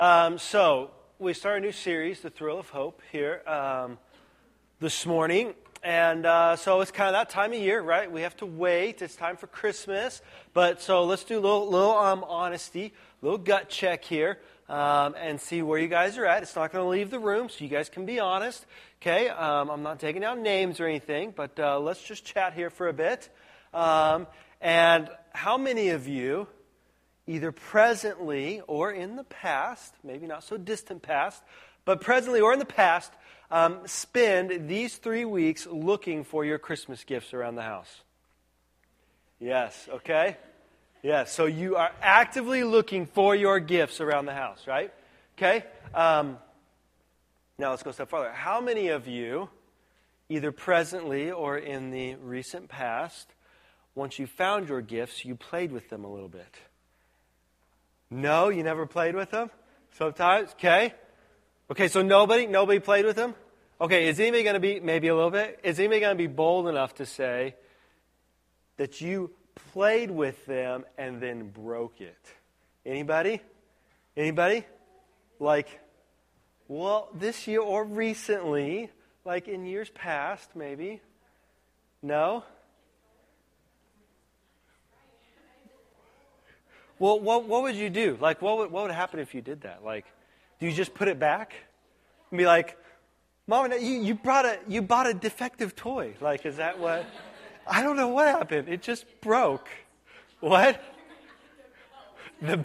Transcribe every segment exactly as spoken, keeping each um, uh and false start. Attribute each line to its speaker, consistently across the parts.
Speaker 1: Um, so, we start a new series, The Thrill of Hope, here um, this morning. And uh, so it's kind of that time of year, right? We have to wait. It's time for Christmas. But so let's do a little, little um, honesty, a little gut check here um, and see where you guys are at. It's not going to leave the room, so you guys can be honest. Okay? Um, I'm not taking down names or anything, but uh, let's just chat here for a bit. Um, and how many of you, either presently or in the past, maybe not so distant past, but presently or in the past, um, spend these three weeks looking for your Christmas gifts around the house? Yes, okay? Yes, so you are actively looking for your gifts around the house, right? Okay? Um, now let's go a step farther. How many of you, either presently or in the recent past, once you found your gifts, you played with them a little bit? No, you never played with them? Sometimes? Okay. Okay, so nobody, nobody played with them? Okay, is anybody going to be, maybe a little bit, is anybody going to be bold enough to say that you played with them and then broke it? Anybody? Anybody? Like, well, this year or recently, like in years past, maybe? No? Well, what what would you do? Like, what would what would happen if you did that? Like, do you just put it back and be like, "Mom, you you brought a you bought a defective toy"? Like, is that what? I don't know what happened. It just broke. What? The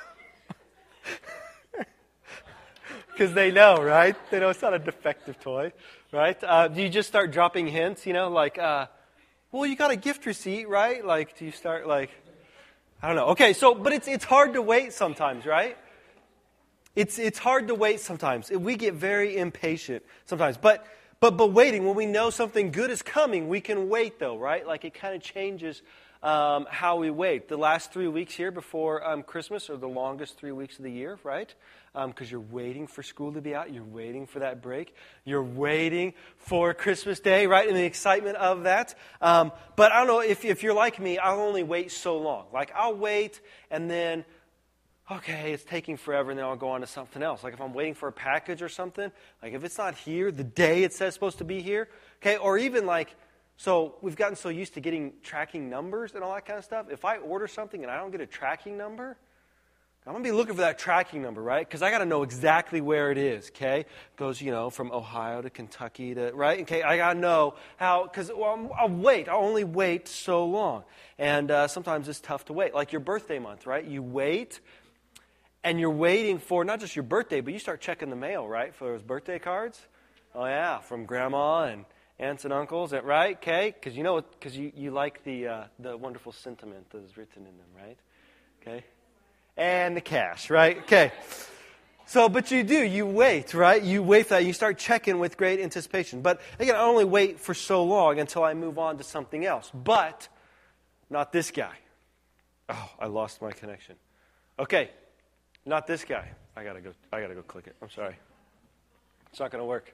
Speaker 1: because they know, right? They know it's not a defective toy, right? Uh, do you just start dropping hints? You know, like, uh, well, you got a gift receipt, right? Like, do you start like? I don't know. Okay, so, but it's it's hard to wait sometimes, right? It's it's hard to wait sometimes. We get very impatient sometimes. But but but waiting, when we know something good is coming, we can wait though, right? Like it kind of changes um, how we wait. The last three weeks here before um, Christmas are the longest three weeks of the year, right? Because um, you're waiting for school to be out. You're waiting for that break. You're waiting for Christmas Day, right? And the excitement of that. Um, but I don't know, if, if you're like me, I'll only wait so long. Like, I'll wait, and then, okay, it's taking forever, and then I'll go on to something else. Like, if I'm waiting for a package or something, like, if it's not here the day it says it's supposed to be here, okay, or even like, so we've gotten so used to getting tracking numbers and all that kind of stuff. If I order something and I don't get a tracking number, I'm going to be looking for that tracking number, right? Because I got to know exactly where it is, okay? It goes, you know, from Ohio to Kentucky to, right? Okay, I got to know how, because well, I'll wait. I'll only wait so long. And uh, sometimes it's tough to wait. Like your birthday month, right? You wait, and you're waiting for not just your birthday, but you start checking the mail, right? For those birthday cards. Oh, yeah, from grandma and aunts and uncles, right? Okay, because you know, because you, you like the uh, the wonderful sentiment that is written in them, right? Okay. And the cash, right? Okay. So, but you do, you wait, right? You wait for that. You start checking with great anticipation. But again, I only wait for so long until I move on to something else. But not this guy. Oh, I lost my connection. Okay, not this guy. I gotta go. I gotta go click it. I'm sorry. It's not gonna work.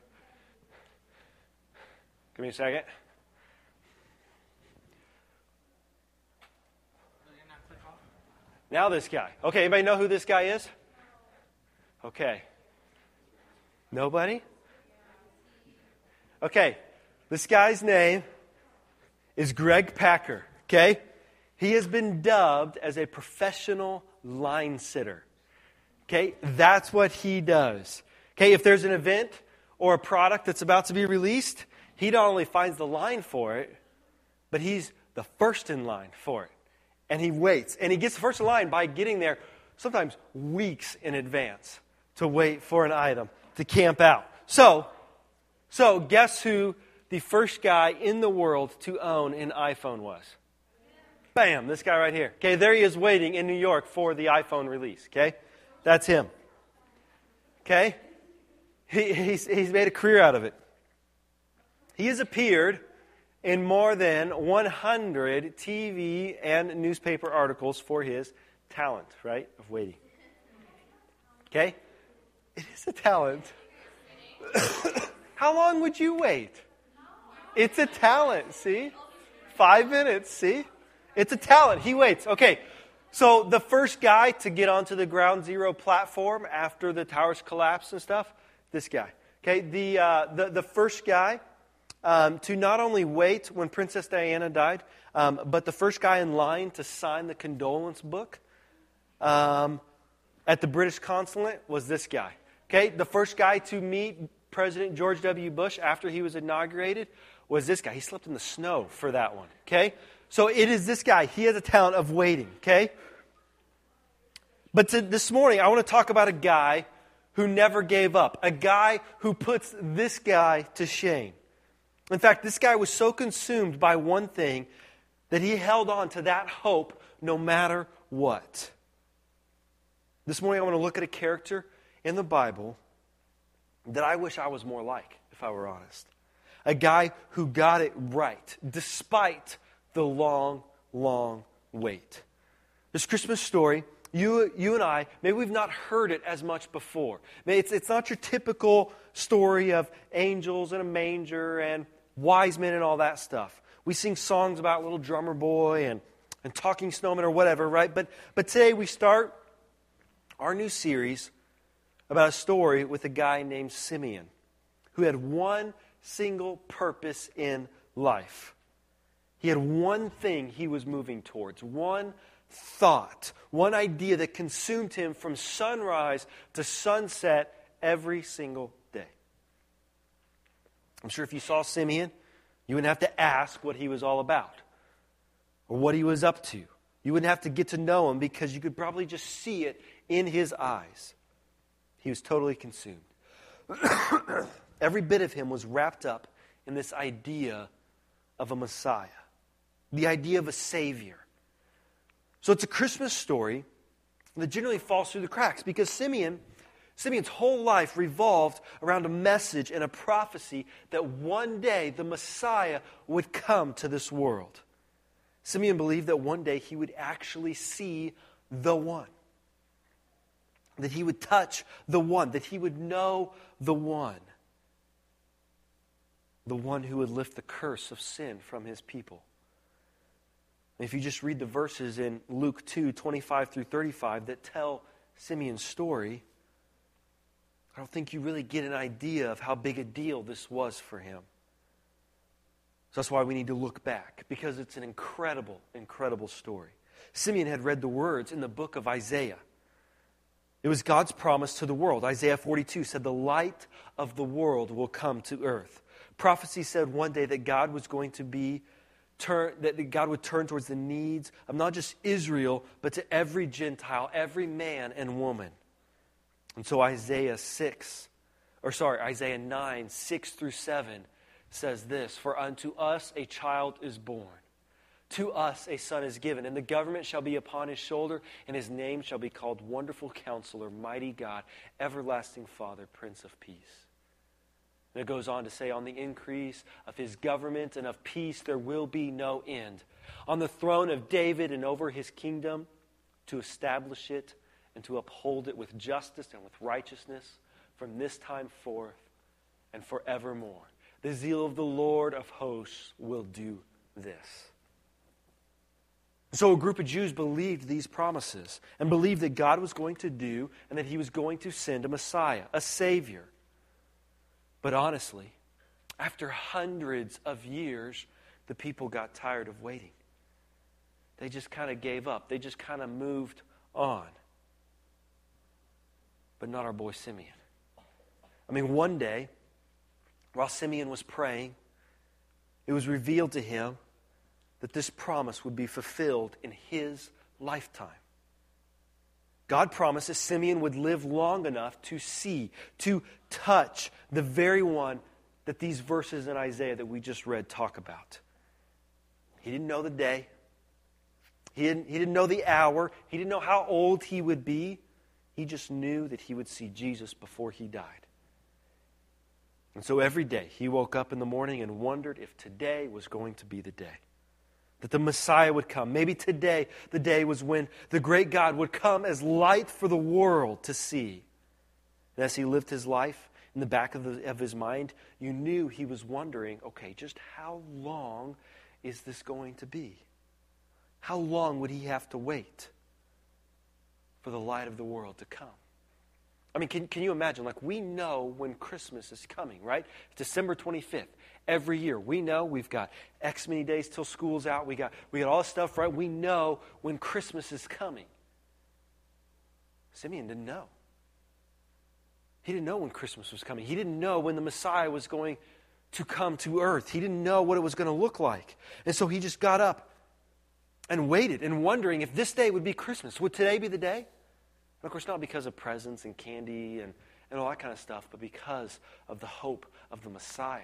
Speaker 1: Give me a second. Now this guy. Okay, anybody know who this guy is? Okay. Nobody? Okay, this guy's name is Greg Packer, okay? He has been dubbed as a professional line sitter, okay? That's what he does. Okay, if there's an event or a product that's about to be released, he not only finds the line for it, but he's the first in line for it. And he waits. And he gets first in line by getting there sometimes weeks in advance to wait for an item to camp out. So, so guess who the first guy in the world to own an iPhone was? Bam, this guy right here. Okay, there he is waiting in New York for the iPhone release. Okay, that's him. Okay, he, he's, he's made a career out of it. He has appeared in more than one hundred T V and newspaper articles for his talent, right, of waiting. Okay? It is a talent. How long would you wait? It's a talent, see? Five minutes, see? It's a talent. He waits. Okay, So the first guy to get onto the Ground Zero platform after the towers collapsed and stuff, this guy. Okay, the uh, the, the first guy um, to not only wait when Princess Diana died, um, but the first guy in line to sign the condolence book um, at the British consulate was this guy. Okay, the first guy to meet President George W. Bush after he was inaugurated was this guy. He slept in the snow for that one. Okay, so it is this guy. He has a talent of waiting. Okay, but to, this morning I want to talk about a guy who never gave up, a guy who puts this guy to shame. In fact, this guy was so consumed by one thing that he held on to that hope no matter what. This morning I want to look at a character in the Bible that I wish I was more like, if I were honest. A guy who got it right, despite the long, long wait. This Christmas story, you, you and I, maybe we've not heard it as much before. Maybe it's, it's not your typical story of angels and a manger and wise men and all that stuff. We sing songs about little drummer boy and, and talking snowman or whatever, right? But, but today we start our new series about a story with a guy named Simeon who had one single purpose in life. He had one thing he was moving towards, one thought, one idea that consumed him from sunrise to sunset every single day. I'm sure if you saw Simeon, you wouldn't have to ask what he was all about or what he was up to. You wouldn't have to get to know him because you could probably just see it in his eyes. He was totally consumed. Every bit of him was wrapped up in this idea of a Messiah, the idea of a Savior. So it's a Christmas story that generally falls through the cracks because Simeon, Simeon's whole life revolved around a message and a prophecy that one day the Messiah would come to this world. Simeon believed that one day he would actually see the one. That he would touch the one, that he would know the one. The one who would lift the curse of sin from his people. And if you just read the verses in Luke two, twenty-five through thirty-five that tell Simeon's story, I don't think you really get an idea of how big a deal this was for him. So that's why we need to look back, because it's an incredible, incredible story. Simeon had read the words in the book of Isaiah. It was God's promise to the world. Isaiah forty-two said, the light of the world will come to earth. Prophecy said one day that God was going to be, turn, that God would turn towards the needs of not just Israel, but to every Gentile, every man and woman. And so Isaiah six, or sorry, Isaiah nine, six through seven says this, for unto us a child is born. To us a son is given, and the government shall be upon his shoulder, and his name shall be called Wonderful Counselor, Mighty God, Everlasting Father, Prince of Peace. And it goes on to say, on the increase of his government and of peace there will be no end. On the throne of David and over his kingdom, to establish it and to uphold it with justice and with righteousness from this time forth and forevermore. The zeal of the Lord of hosts will do this. So a group of Jews believed these promises and believed that God was going to do and that he was going to send a Messiah, a Savior. But honestly, after hundreds of years, the people got tired of waiting. They just kind of gave up. They just kind of moved on. But not our boy Simeon. I mean, one day, while Simeon was praying, it was revealed to him that this promise would be fulfilled in his lifetime. God promised that Simeon would live long enough to see, to touch the very one that these verses in Isaiah that we just read talk about. He didn't know the day. He didn't, he didn't know the hour. He didn't know how old he would be. He just knew that he would see Jesus before he died. And so every day he woke up in the morning and wondered if today was going to be the day. That the Messiah would come. Maybe today, the day was when the great God would come as light for the world to see. And as he lived his life, in the back of, the, of his mind, you knew he was wondering, okay, just how long is this going to be? How long would he have to wait? for the light of the world to come. I mean, can, can you imagine? Like, we know when Christmas is coming, right? December twenty-fifth. Every year, we know we've got X many days till school's out. We got, we got all this stuff, right? We know when Christmas is coming. Simeon didn't know. He didn't know when Christmas was coming. He didn't know when the Messiah was going to come to earth. He didn't know what it was going to look like. And so he just got up and waited and wondering if this day would be Christmas. Would today be the day? And of course, not because of presents and candy and, and all that kind of stuff, but because of the hope of the Messiah.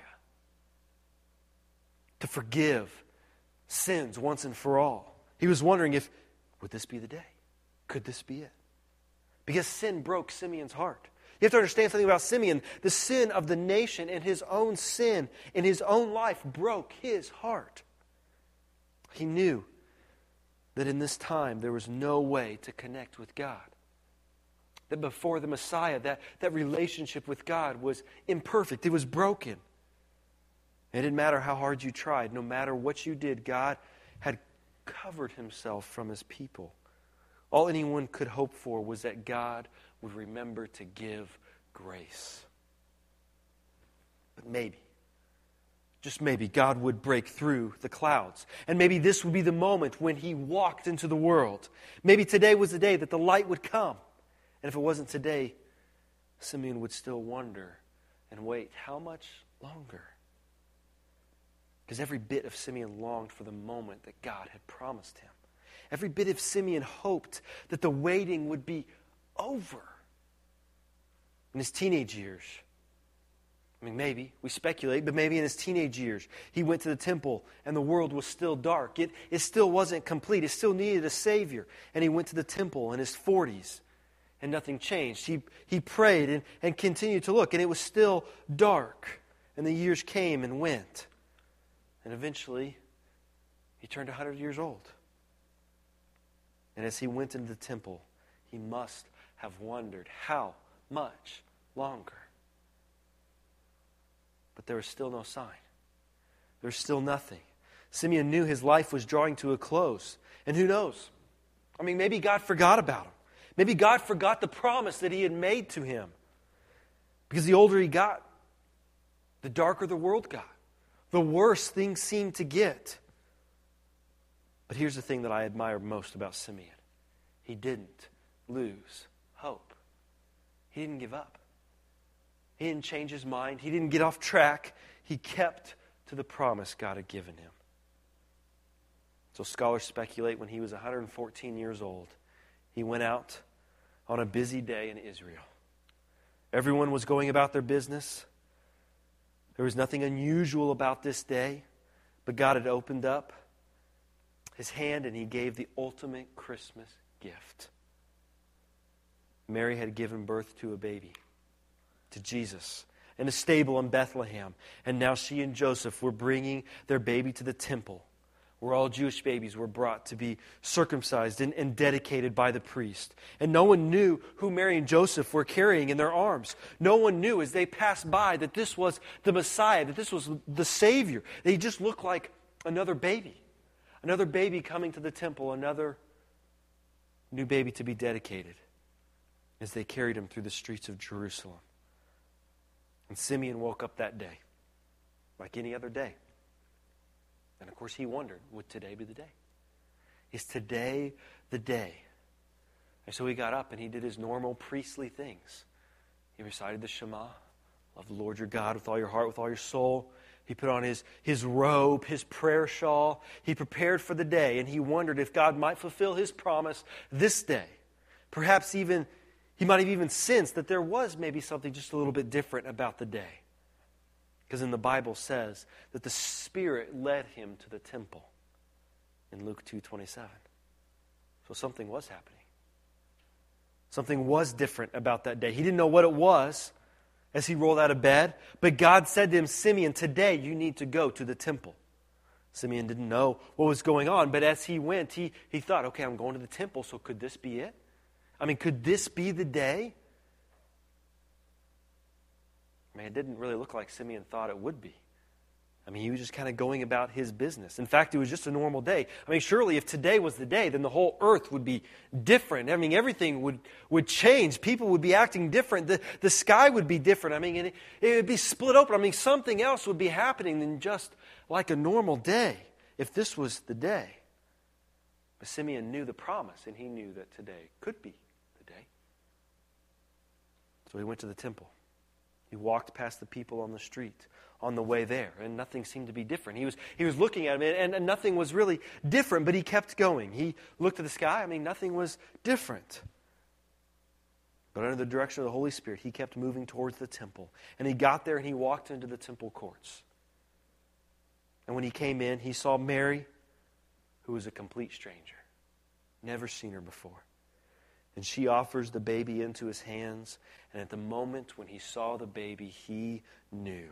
Speaker 1: To forgive sins once and for all. He was wondering if, would this be the day? Could this be it? Because sin broke Simeon's heart. You have to understand something about Simeon. The sin of the nation and his own sin in his own life broke his heart. He knew that in this time there was no way to connect with God. That before the Messiah, that, that relationship with God was imperfect. It was broken. It didn't matter how hard you tried. No matter what you did, God had covered himself from his people. All anyone could hope for was that God would remember to give grace. But maybe, just maybe, God would break through the clouds. And maybe this would be the moment when he walked into the world. Maybe today was the day that the light would come. And if it wasn't today, Simeon would still wonder and wait, how much longer? Because every bit of Simeon longed for the moment that God had promised him. Every bit of Simeon hoped that the waiting would be over. In his teenage years, I mean, maybe, we speculate, but maybe in his teenage years, he went to the temple and the world was still dark. It, it still wasn't complete. It still needed a Savior. And he went to the temple in his forties and nothing changed. He, he prayed and, and continued to look, and it was still dark. And the years came and went. And eventually, he turned one hundred years old. And as he went into the temple, he must have wondered how much longer. But there was still no sign. There was still nothing. Simeon knew his life was drawing to a close. And who knows? I mean, maybe God forgot about him. Maybe God forgot the promise that he had made to him. Because the older he got, the darker the world got. The worse things seemed to get. But here's the thing that I admire most about Simeon. He didn't lose hope. He didn't give up. He didn't change his mind. He didn't get off track. He kept to the promise God had given him. So scholars speculate when he was one hundred fourteen years old, he went out on a busy day in Israel. Everyone was going about their business. There was nothing unusual about this day, but God had opened up his hand and he gave the ultimate Christmas gift. Mary had given birth to a baby, to Jesus, in a stable in Bethlehem. And now she and Joseph were bringing their baby to the temple, where all Jewish babies were brought to be circumcised and, and dedicated by the priest. And no one knew who Mary and Joseph were carrying in their arms. No one knew as they passed by that this was the Messiah, that this was the Savior. They just looked like another baby. Another baby coming to the temple, another new baby to be dedicated as they carried him through the streets of Jerusalem. And Simeon woke up that day like any other day. And of course he wondered, would today be the day? Is today the day? And so he got up and he did his normal priestly things. He recited the Shema, love the Lord your God with all your heart, with all your soul. He put on his, his robe, his prayer shawl. He prepared for the day, and he wondered if God might fulfill his promise this day. Perhaps even, he might have even sensed that there was maybe something just a little bit different about the day. Because in the Bible says that the Spirit led him to the temple in Luke two twenty-seven. So something was happening. Something was different about that day. He didn't know what it was as he rolled out of bed, but God said to him, Simeon, today you need to go to the temple. Simeon didn't know what was going on, but as he went, he, he thought, okay, I'm going to the temple, so could this be it? I mean, could this be the day? I mean, it didn't really look like Simeon thought it would be. I mean, he was just kind of going about his business. In fact, it was just a normal day. I mean, surely if today was the day, then the whole earth would be different. I mean, everything would, would change. People would be acting different. The, the sky would be different. I mean, it, it would be split open. I mean, something else would be happening than just like a normal day if this was the day. But Simeon knew the promise, and he knew that today could be the day. So he went to the temple. He walked past the people on the street on the way there, and nothing seemed to be different. He was he was looking at him, and, and nothing was really different, but he kept going. He looked at the sky. I mean, nothing was different. But under the direction of the Holy Spirit, he kept moving towards the temple. And he got there, and he walked into the temple courts. And when he came in, he saw Mary, who was a complete stranger. Never seen her before. And she offers the baby into his hands. And at the moment when he saw the baby, he knew.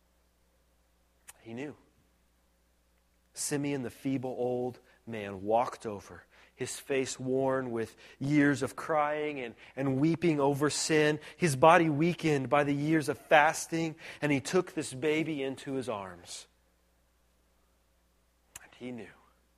Speaker 1: He knew. Simeon, the feeble old man, walked over, his face worn with years of crying and, and weeping over sin, his body weakened by the years of fasting, and he took this baby into his arms. And he knew.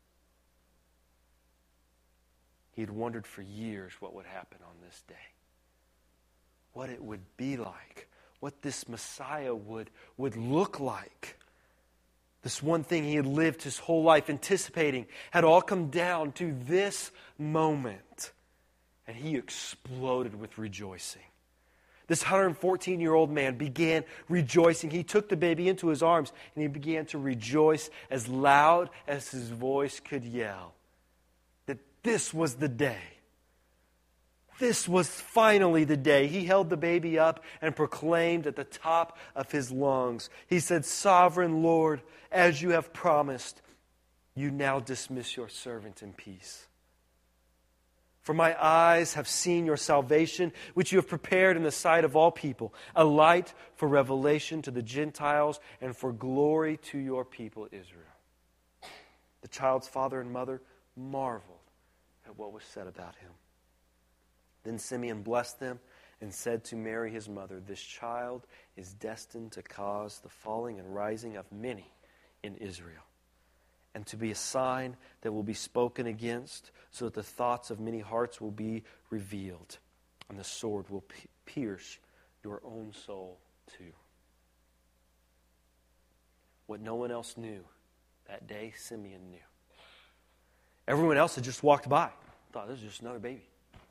Speaker 1: He had wondered for years what would happen on this day. What it would be like. What this Messiah would, would look like. This one thing he had lived his whole life anticipating had all come down to this moment. And he exploded with rejoicing. This one hundred fourteen-year-old man began rejoicing. He took the baby into his arms and he began to rejoice as loud as his voice could yell. That this was the day. This was finally the day. He held the baby up and proclaimed at the top of his lungs. He said, "Sovereign Lord, as you have promised, you now dismiss your servant in peace. For my eyes have seen your salvation, which you have prepared in the sight of all people, a light for revelation to the Gentiles and for glory to your people Israel." The child's father and mother marveled at what was said about him. Then Simeon blessed them and said to Mary his mother, "This child is destined to cause the falling and rising of many in Israel, and to be a sign that will be spoken against, so that the thoughts of many hearts will be revealed, and the sword will pierce your own soul too." What no one else knew that day, Simeon knew. Everyone else had just walked by. Thought, this is just another baby.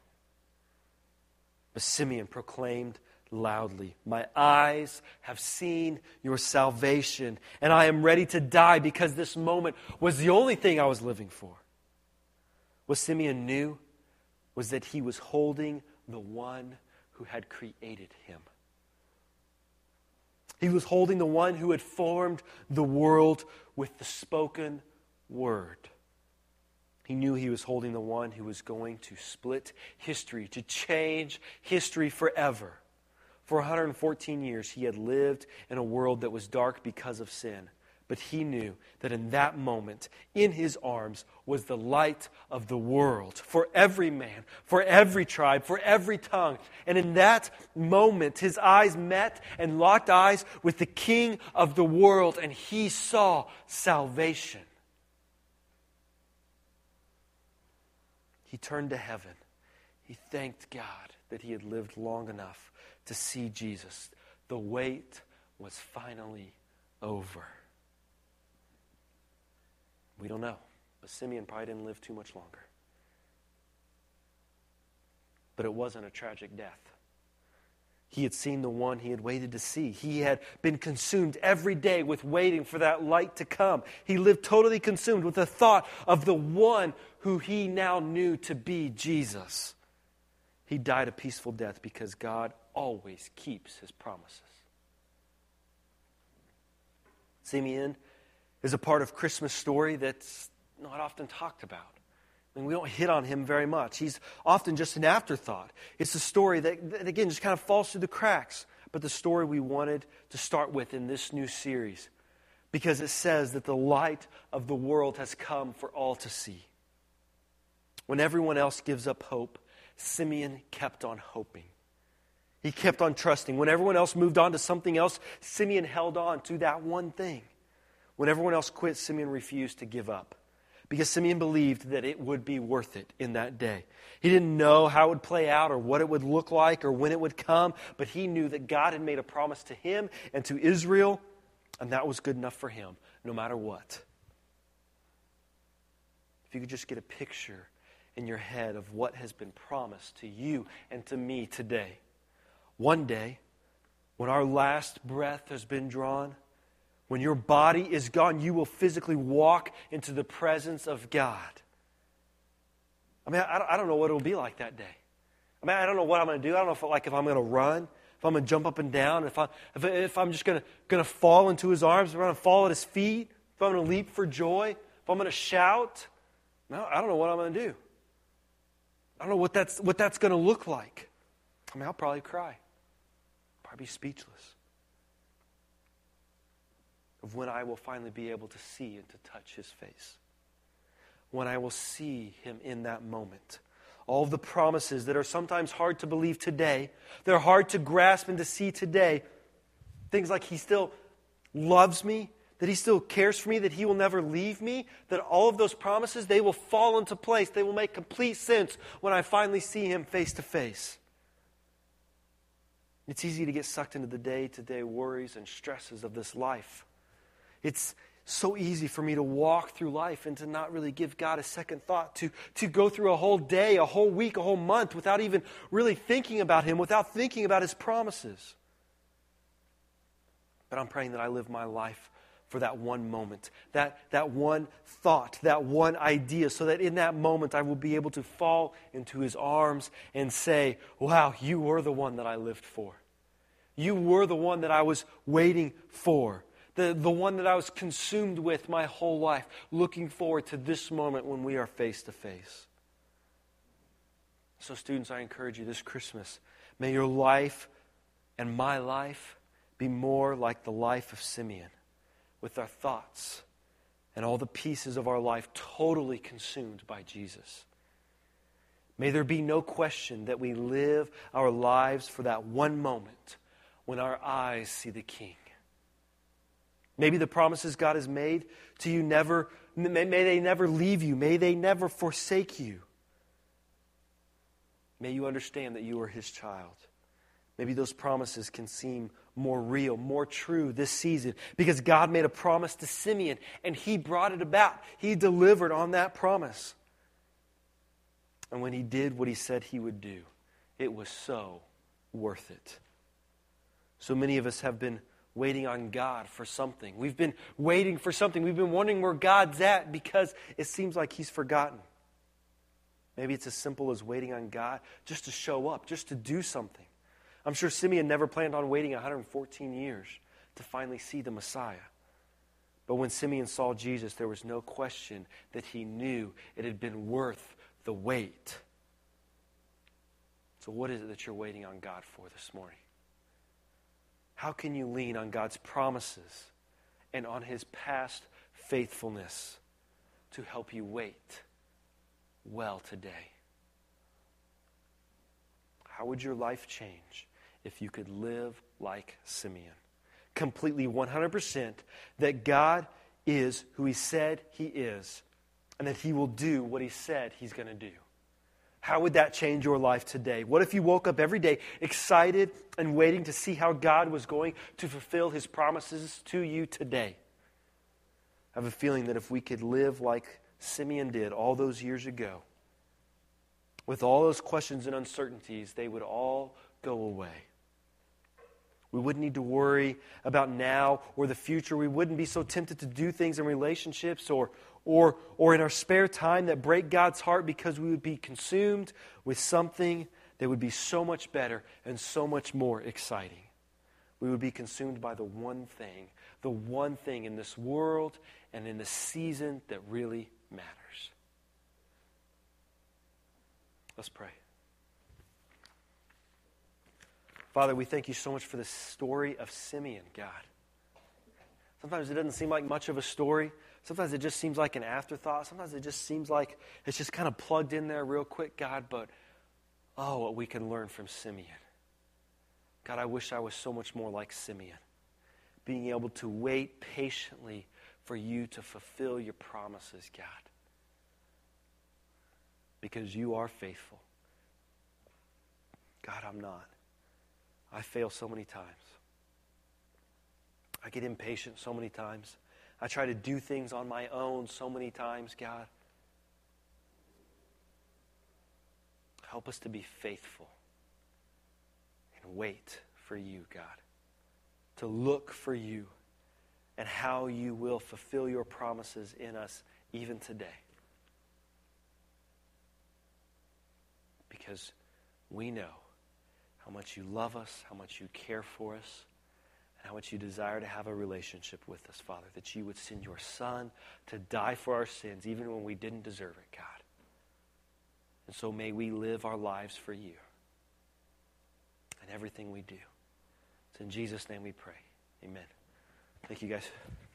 Speaker 1: But Simeon proclaimed loudly, "My eyes have seen your salvation, and I am ready to die because this moment was the only thing I was living for." What Simeon knew was that he was holding the one who had created him. He was holding the one who had formed the world with the spoken word. He knew he was holding the one who was going to split history, to change history forever. For one hundred fourteen years, he had lived in a world that was dark because of sin. But he knew that in that moment, in his arms, was the light of the world for every man, for every tribe, for every tongue. And in that moment, his eyes met and locked eyes with the King of the world, and he saw salvation. He turned to heaven. He thanked God that he had lived long enough to see Jesus. The wait was finally over. We don't know, but Simeon probably didn't live too much longer. But it wasn't a tragic death. He had seen the one he had waited to see. He had been consumed every day with waiting for that light to come. He lived totally consumed with the thought of the one who he now knew to be Jesus. He died a peaceful death because God always keeps his promises. Simeon is a part of Christmas story that's not often talked about. I mean, we don't hit on him very much. He's often just an afterthought. It's a story that, that, again, just kind of falls through the cracks. But the story we wanted to start with in this new series, because it says that the light of the world has come for all to see. When everyone else gives up hope, Simeon kept on hoping. He kept on trusting. When everyone else moved on to something else, Simeon held on to that one thing. When everyone else quit, Simeon refused to give up, because Simeon believed that it would be worth it in that day. He didn't know how it would play out or what it would look like or when it would come, but he knew that God had made a promise to him and to Israel, and that was good enough for him, no matter what. If you could just get a picture in your head of what has been promised to you and to me today. One day, when our last breath has been drawn, when your body is gone, you will physically walk into the presence of God. I mean, I don't know what it will be like that day. I mean, I don't know what I'm going to do. I don't know if, like, if I'm going to run, if I'm going to jump up and down, if, I, if, if I'm just going to, going to fall into his arms, if I'm going to fall at his feet, if I'm going to leap for joy, if I'm going to shout. No, I don't know what I'm going to do. I don't know what that's, what that's going to look like. I mean, I'll probably cry. Probably be speechless. Of when I will finally be able to see and to touch his face. When I will see him in that moment. All of the promises that are sometimes hard to believe today, they're hard to grasp and to see today. Things like he still loves me, that he still cares for me, that he will never leave me, that all of those promises, they will fall into place. They will make complete sense when I finally see him face to face. It's easy to get sucked into the day-to-day worries and stresses of this life. It's so easy for me to walk through life and to not really give God a second thought, to, to go through a whole day, a whole week, a whole month without even really thinking about him, without thinking about his promises. But I'm praying that I live my life for that one moment, that, that one thought, that one idea, so that in that moment I will be able to fall into his arms and say, wow, you were the one that I lived for. You were the one that I was waiting for. The, the one that I was consumed with my whole life, looking forward to this moment when we are face to face. So students, I encourage you this Christmas, may your life and my life be more like the life of Simeon, with our thoughts and all the pieces of our life totally consumed by Jesus. May there be no question that we live our lives for that one moment when our eyes see the King. Maybe the promises God has made to you never, may, may they never leave you. May they never forsake you. May you understand that you are his child. Maybe those promises can seem more real, more true this season because God made a promise to Simeon and he brought it about. He delivered on that promise. And when he did what he said he would do, it was so worth it. So many of us have been waiting on God for something. We've been waiting for something. We've been wondering where God's at because it seems like he's forgotten. Maybe it's as simple as waiting on God just to show up, just to do something. I'm sure Simeon never planned on waiting one hundred fourteen years to finally see the Messiah. But when Simeon saw Jesus, there was no question that he knew it had been worth the wait. So what is it that you're waiting on God for this morning? How can you lean on God's promises and on his past faithfulness to help you wait well today? How would your life change if you could live like Simeon? Completely one hundred percent that God is who he said he is and that he will do what he said he's going to do. How would that change your life today? What if you woke up every day excited and waiting to see how God was going to fulfill his promises to you today? I have a feeling that if we could live like Simeon did all those years ago, with all those questions and uncertainties, they would all go away. We wouldn't need to worry about now or the future. We wouldn't be so tempted to do things in relationships or Or, or in our spare time that break God's heart because we would be consumed with something that would be so much better and so much more exciting. We would be consumed by the one thing, the one thing in this world and in the season that really matters. Let's pray. Father, we thank you so much for the story of Simeon, God. Sometimes it doesn't seem like much of a story. Sometimes it just seems like an afterthought. Sometimes it just seems like it's just kind of plugged in there real quick, God. But, oh, what we can learn from Simeon. God, I wish I was so much more like Simeon. Being able to wait patiently for you to fulfill your promises, God. Because you are faithful. God, I'm not. I fail so many times. I get impatient so many times. I try to do things on my own so many times, God. Help us to be faithful and wait for you, God. To look for you and how you will fulfill your promises in us even today. Because we know how much you love us, how much you care for us, and how much you desire to have a relationship with us, Father, that you would send your Son to die for our sins even when we didn't deserve it, God. And so may we live our lives for you in everything we do. It's in Jesus' name we pray. Amen. Thank you, guys.